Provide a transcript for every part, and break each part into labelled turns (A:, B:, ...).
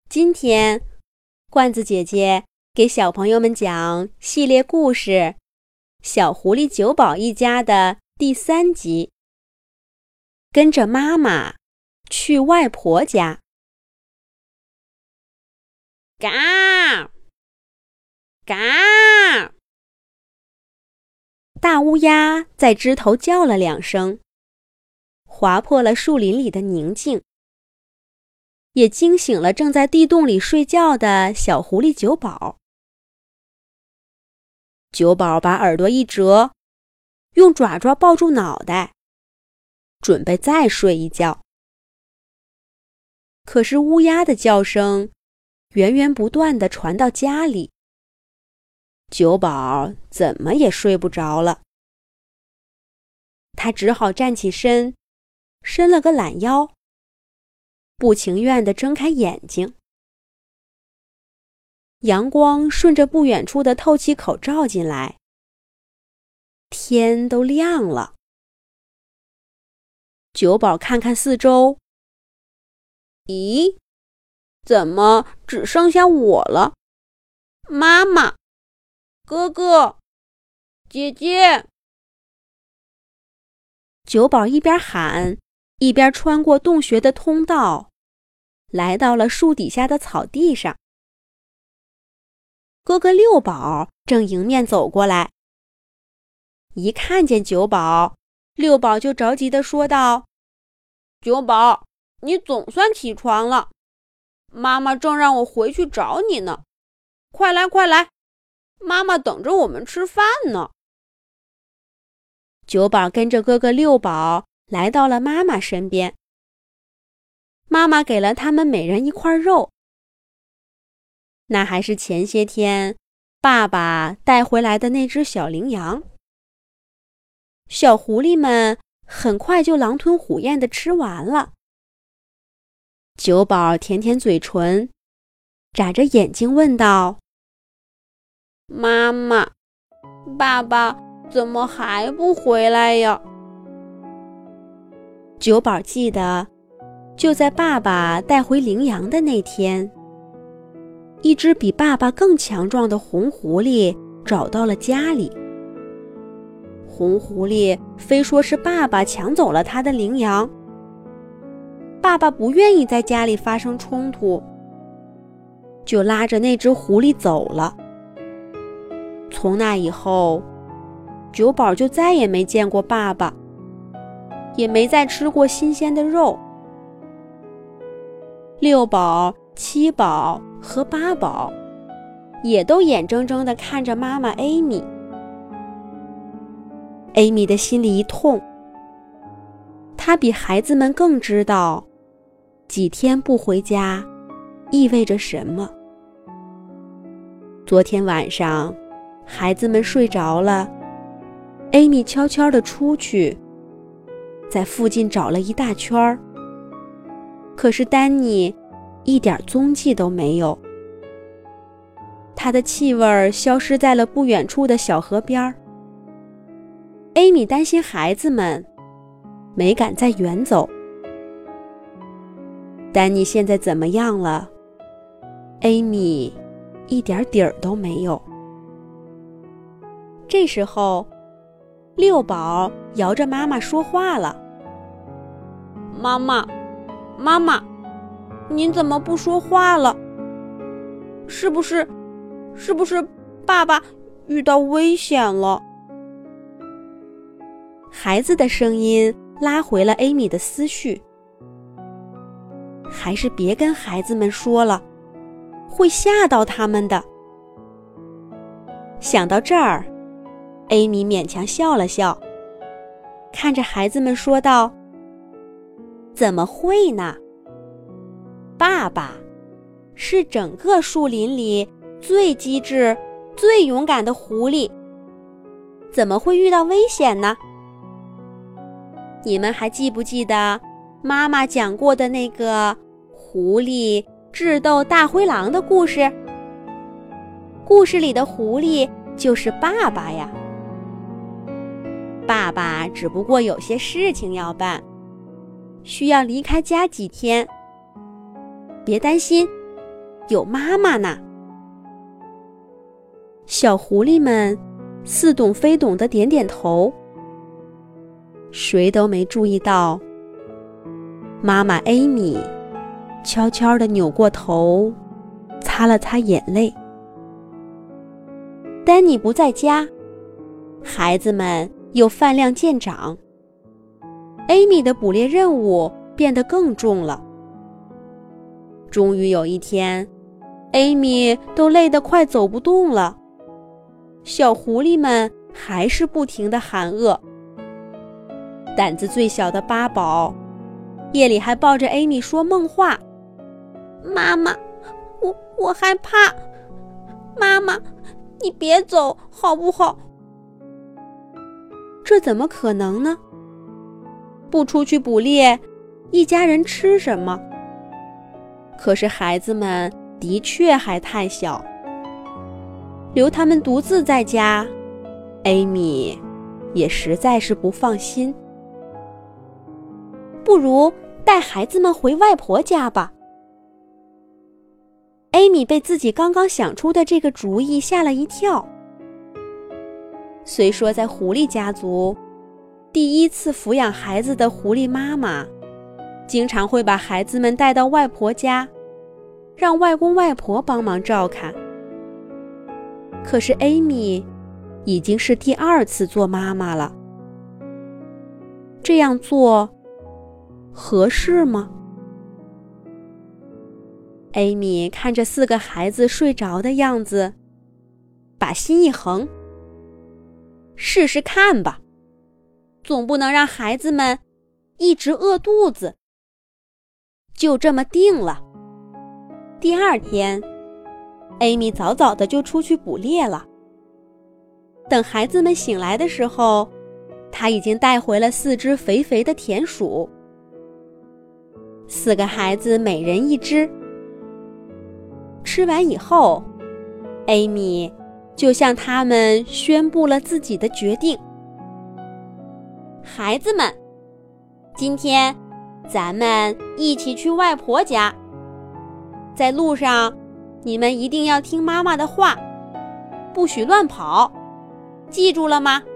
A: 今天，罐子姐姐给小朋友们讲系列故事《小狐狸九宝一家》的第3集。跟着妈妈去外婆家。嘎嘎！大乌鸦在枝头叫了2声，划破了树林里的宁静，也惊醒了正在地洞里睡觉的小狐狸九宝。九宝把耳朵一折，用爪爪抱住脑袋，准备再睡一觉。可是乌鸦的叫声源源不断地传到家里，九宝怎么也睡不着了。他只好站起身，伸了个懒腰，不情愿地睁开眼睛。阳光顺着不远处的透气口照进来，天都亮了。九宝看看四周，咦，怎么只剩下我了？妈妈，哥哥，姐姐！九宝一边喊，一边穿过洞穴的通道，来到了树底下的草地上。哥哥六宝正迎面走过来，一看见九宝，六宝就着急地说道：“九宝，你总算起床了，妈妈正让我回去找你呢，快来快来，妈妈等着我们吃饭呢。”九宝跟着哥哥六宝来到了妈妈身边，妈妈给了他们每人一块肉。那还是前些天爸爸带回来的那只小羚羊。小狐狸们很快就狼吞虎咽地吃完了。九宝舔舔嘴唇，眨着眼睛问道：“妈妈，爸爸怎么还不回来呀？”九宝记得，就在爸爸带回羚羊的那天，一只比爸爸更强壮的红狐狸找到了家里。红狐狸非说是爸爸抢走了他的羚羊，爸爸不愿意在家里发生冲突，就拉着那只狐狸走了。从那以后，九宝就再也没见过爸爸，也没再吃过新鲜的肉。六宝、七宝和八宝也都眼睁睁地看着妈妈艾米。艾米的心里一痛，她比孩子们更知道几天不回家意味着什么。昨天晚上孩子们睡着了，艾米悄悄地出去，在附近找了一大圈，可是丹尼一点踪迹都没有。他的气味消失在了不远处的小河边。艾米担心孩子们，没敢再远走。丹尼现在怎么样了？艾米一点底儿都没有。这时候，六宝摇着妈妈说话了：“妈妈，妈妈，您怎么不说话了？是不是爸爸遇到危险了？”孩子的声音拉回了艾米的思绪。还是别跟孩子们说了，会吓到他们的。想到这儿，艾米勉强笑了笑，看着孩子们说道：“怎么会呢？爸爸是整个树林里最机智、最勇敢的狐狸，怎么会遇到危险呢？你们还记不记得妈妈讲过的那个狐狸智斗大灰狼的故事？故事里的狐狸就是爸爸呀。爸爸只不过有些事情要办，需要离开家几天。别担心， 有妈妈呢。小狐狸们似懂非懂地点点头，谁都没注意到，妈妈艾米悄悄地扭过头，擦了擦眼泪。丹尼不在家，孩子们又饭量渐长，艾米的捕猎任务变得更重了。终于有一天，艾米都累得快走不动了，小狐狸们还是不停地喊饿。胆子最小的八宝夜里还抱着艾米说梦话：妈妈，我害怕，妈妈，你别走好不好？这怎么可能呢？不出去捕猎，一家人吃什么？可是孩子们的确还太小，留他们独自在家，艾米也实在是不放心。不如带孩子们回外婆家吧。艾米被自己刚刚想出的这个主意吓了一跳。虽说在狐狸家族，第一次抚养孩子的狐狸妈妈经常会把孩子们带到外婆家，让外公外婆帮忙照看。可是艾米已经是第2次做妈妈了，这样做合适吗？艾米看着4个孩子睡着的样子，把心一横，试试看吧，总不能让孩子们一直饿肚子。就这么定了。第2天，艾米早早的就出去捕猎了。等孩子们醒来的时候，她已经带回了4只肥肥的田鼠。4个孩子每人1只。吃完以后，艾米就向他们宣布了自己的决定：孩子们，今天咱们一起去外婆家，在路上你们一定要听妈妈的话，不许乱跑，记住了吗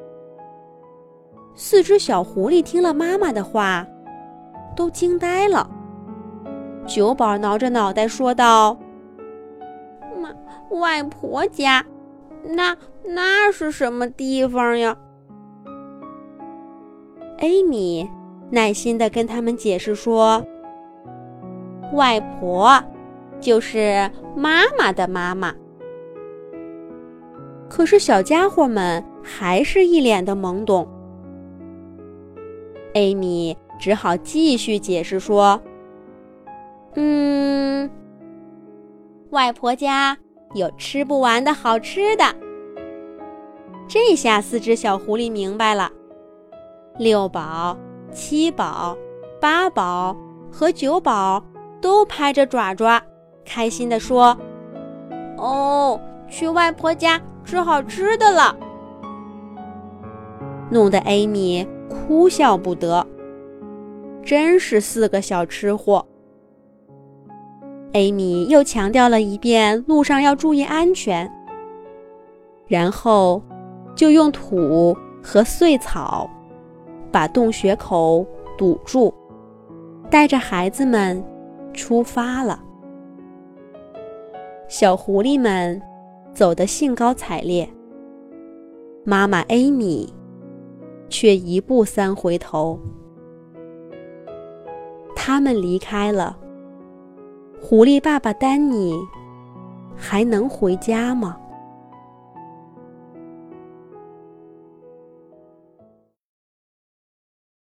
A: ？4只小狐狸听了妈妈的话，都惊呆了。9宝挠着脑袋说道：外婆家，那是什么地方呀？艾米耐心地跟他们解释说：外婆就是妈妈的妈妈。可是小家伙们还是一脸的懵懂。艾米只好继续解释说：外婆家有吃不完的好吃的。这下4只小狐狸明白了。6宝、7宝、8宝和9宝都拍着爪爪，开心地说：哦，去外婆家吃好吃的了。弄得艾米哭笑不得，真是4个小吃货。艾米又强调了一遍路上要注意安全，然后就用土和碎草把洞穴口堵住，带着孩子们出发了。小狐狸们走得兴高采烈，妈妈艾米却1步3回头。他们离开了，狐狸爸爸丹尼还能回家吗？